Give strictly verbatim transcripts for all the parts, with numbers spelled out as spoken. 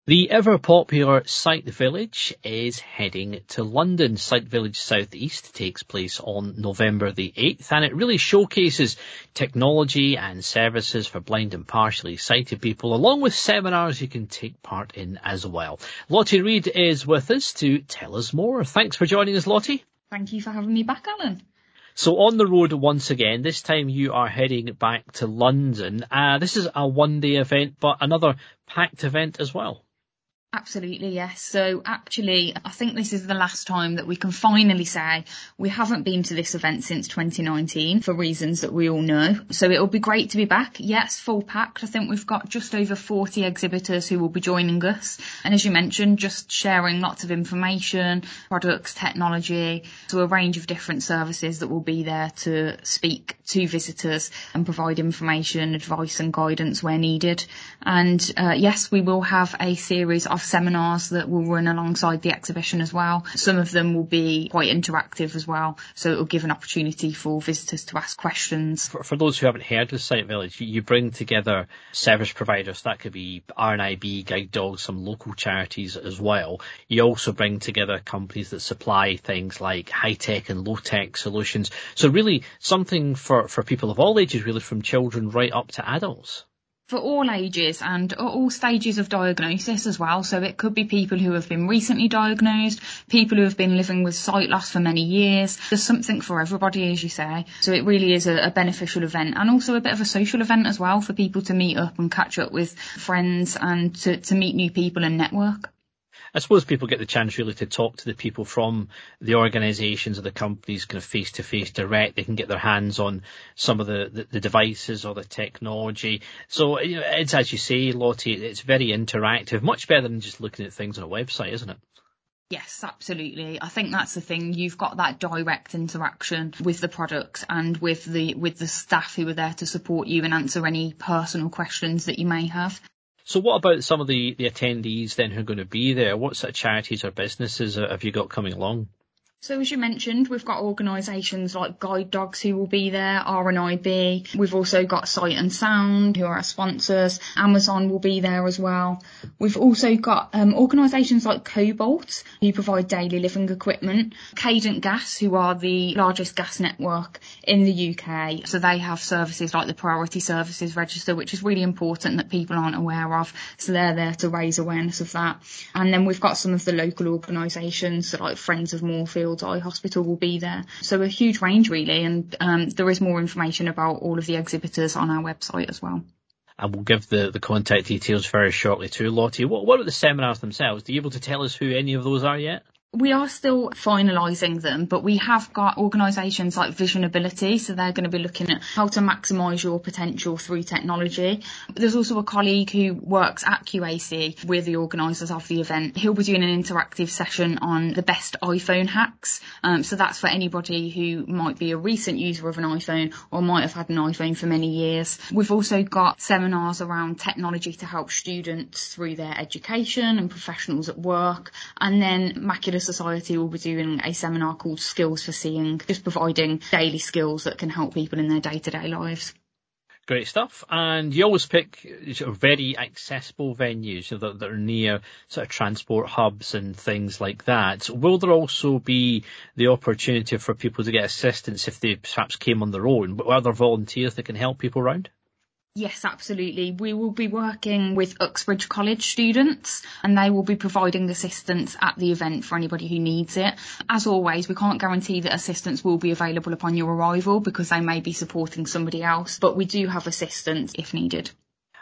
The ever-popular Sight Village is heading to London. Sight Village South East takes place on November the eighth, and it really showcases technology and services for blind and partially sighted people, along with seminars you can take part in as well. Lottie Reid is with us to tell us more. Thanks for joining us, Lottie. Thank you for having me back, Alan. So on the road once again, this time you are heading back to London. Uh, this is a one-day event, but another packed event as well. Absolutely, yes. So actually, I think this is the last time that we can finally say we haven't been to this event since twenty nineteen for reasons that we all know. So it'll be great to be back. Yes, full packed. I think we've got just over forty exhibitors who will be joining us. And as you mentioned, just sharing lots of information, products, technology, so a range of different services that will be there to speak to visitors and provide information, advice and guidance where needed. And uh, yes, we will have a series of seminars that will run alongside the exhibition as well. Some of them will be quite interactive as well, so it will give an opportunity for visitors to ask questions. For, for those who haven't heard of Sight Village, you, you bring together service providers. That could be R N I B, Guide Dogs, some local charities as well. You also bring together companies that supply things like high-tech and low-tech solutions. So really something for, for people of all ages, really, from children right up to adults. For all ages and all stages of diagnosis as well. So it could be people who have been recently diagnosed, people who have been living with sight loss for many years. There's something for everybody, as you say. So it really is a, a beneficial event, and also a bit of a social event as well for people to meet up and catch up with friends and to, to meet new people and network. I suppose people get the chance really to talk to the people from the organisations or the companies kind of face-to-face direct. They can get their hands on some of the, the, the devices or the technology. So you know, it's, as you say, Lottie, it's very interactive, much better than just looking at things on a website, isn't it? Yes, absolutely. I think that's the thing. You've got that direct interaction with the products and with the with the staff who are there to support you and answer any personal questions that you may have. So what about some of the, the attendees then who are going to be there? What sort of charities or businesses have you got coming along? So as you mentioned, we've got organisations like Guide Dogs who will be there, R N I B. We've also got Sight and Sound who are our sponsors. Amazon will be there as well. We've also got um, organisations like Cobalt who provide daily living equipment. Cadent Gas, who are the largest gas network in the U K. So they have services like the Priority Services Register, which is really important that people aren't aware of. So they're there to raise awareness of that. And then we've got some of the local organisations, so like Friends of Moorfield Eye Hospital will be there. So a huge range really, and um, there is more information about all of the exhibitors on our website as well. And we'll give the, the contact details very shortly too, Lottie. What, what are the seminars themselves? Are you able to tell us who any of those are yet? We are still finalising them, but we have got organisations like Vision Ability, so they're going to be looking at how to maximise your potential through technology. There's also a colleague who works at Q A C with the organisers of the event. He'll be doing an interactive session on the best iPhone hacks. Um, so that's for anybody who might be a recent user of an iPhone or might have had an iPhone for many years. We've also got seminars around technology to help students through their education and professionals at work. And then Macular Society will be doing a seminar called Skills for Seeing, just providing daily skills that can help people in their day-to-day lives. Great stuff. And you always pick sort of very accessible venues, you know, that, that are near sort of transport hubs and things like that. Will there also be the opportunity for people to get assistance if they perhaps came on their own? Are there volunteers that can help people around? Yes, absolutely. We will be working with Uxbridge College students, and they will be providing assistance at the event for anybody who needs it. As always, we can't guarantee that assistance will be available upon your arrival because they may be supporting somebody else, but we do have assistance if needed.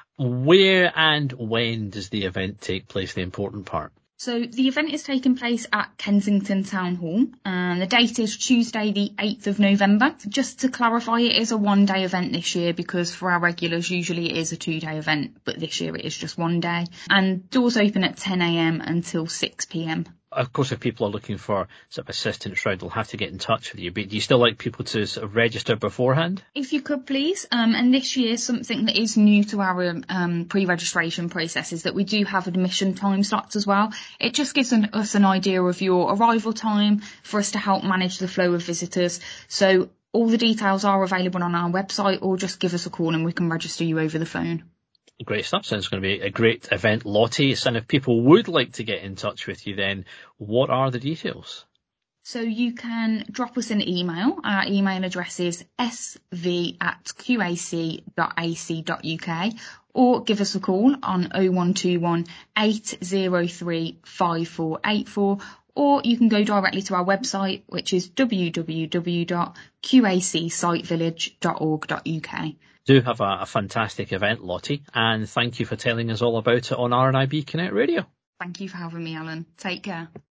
Where and when does the event take place, the important part? So the event is taking place at Kensington Town Hall, and the date is Tuesday the eighth of November. Just to clarify, it is a one-day event this year because for our regulars usually it is a two-day event, but this year it is just one day. And doors open at ten a.m. until six p.m. Of course, if people are looking for sort of assistance round, they'll have to get in touch with you. But do you still like people to sort of register beforehand? If you could, please. Um, and this year, something that is new to our um, pre-registration process is that we do have admission time slots as well. It just gives an, us an idea of your arrival time for us to help manage the flow of visitors. So all the details are available on our website, or just give us a call and we can register you over the phone. Great stuff. Sounds going to be a great event, Lottie. And if people would like to get in touch with you then, what are the details? So you can drop us an email. Our email address is s v at qac dot a c dot u k, or give us a call on oh one two one, eight oh three, five four eight four, or you can go directly to our website, which is w w w dot q a c site village dot org dot u k. Do have a, a fantastic event, Lottie, and thank you for telling us all about it on R N I B Connect Radio. Thank you for having me, Alan. Take care.